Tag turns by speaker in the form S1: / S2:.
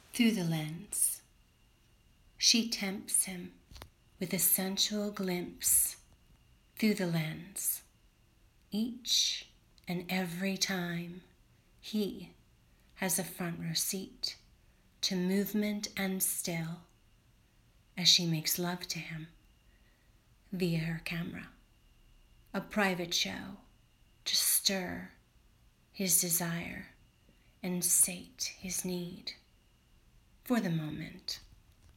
S1: through the lens. She tempts him with a sensual glimpse through the lens. Each and every time he has a front row seat to movement and still as she makes love to him via her camera. A private show to stir his desire and sate his need for the moment.